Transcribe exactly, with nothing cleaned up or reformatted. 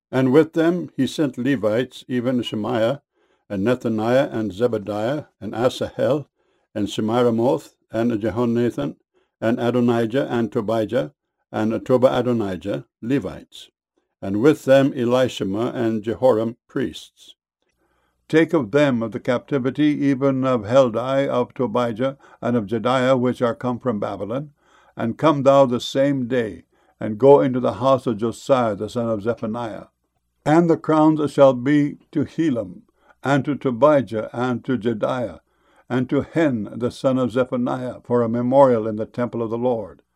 And with them he sent Levites, even Shemaiah, and Nethaniah, and Zebadiah, and Asahel, and Shemiramoth, and Jehonathan, and Adonijah, and Tobijah, and Toba-Adonijah, Levites, and with them Elishama and Jehoram, priests. Take of them of the captivity, even of Heldai, of Tobijah, and of Jediah, which are come from Babylon, and come thou the same day, and go into the house of Josiah the son of Zephaniah. And the crowns shall be to Helam, and to Tobijah, and to Jediah, and to Hen the son of Zephaniah, for a memorial in the temple of the Lord.